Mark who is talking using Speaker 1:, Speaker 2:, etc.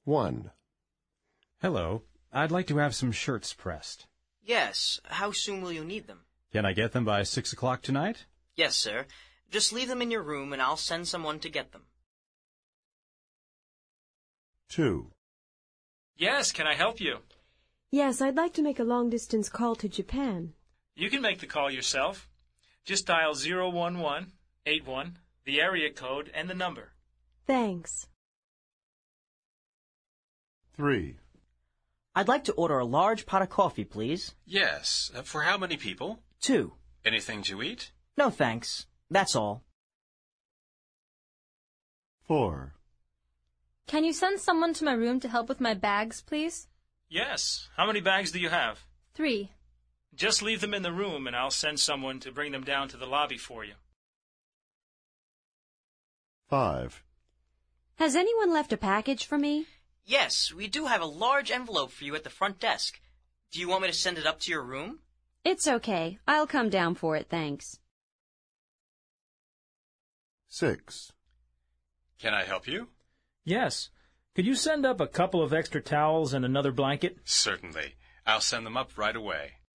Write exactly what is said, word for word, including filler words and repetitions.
Speaker 1: one.
Speaker 2: Hello. I'd like to have some shirts pressed.
Speaker 3: Yes. How soon will you need them?
Speaker 2: Can I get them by six o'clock tonight?
Speaker 3: Yes, sir. Just leave them in your room and I'll send someone to get them.
Speaker 1: two.
Speaker 4: Yes, can I help you?
Speaker 5: Yes, I'd like to make a long-distance call to Japan.
Speaker 4: You can make the call yourself. Just dial zero one one eight one, the area code, and the number.
Speaker 5: Thanks.
Speaker 1: three.
Speaker 3: I'd like to order a large pot of coffee, please.
Speaker 6: Yes. Uh, for how many people?
Speaker 3: Two.
Speaker 6: Anything to eat?
Speaker 3: No, thanks. That's all.
Speaker 1: four.
Speaker 7: Can you send someone to my room to help with my bags, please?
Speaker 4: Yes. How many bags do you have?
Speaker 7: Three.
Speaker 4: Just leave them in the room and I'll send someone to bring them down to the lobby for you.
Speaker 1: five.
Speaker 8: Has anyone left a package for me?
Speaker 3: Yes, we do have a large envelope for you at the front desk. Do you want me to send it up to your room?
Speaker 8: It's okay. I'll come down for it, thanks.
Speaker 1: six.
Speaker 6: Can I help you?
Speaker 4: Yes. Could you send up a couple of extra towels and another blanket?
Speaker 6: Certainly. I'll send them up right away.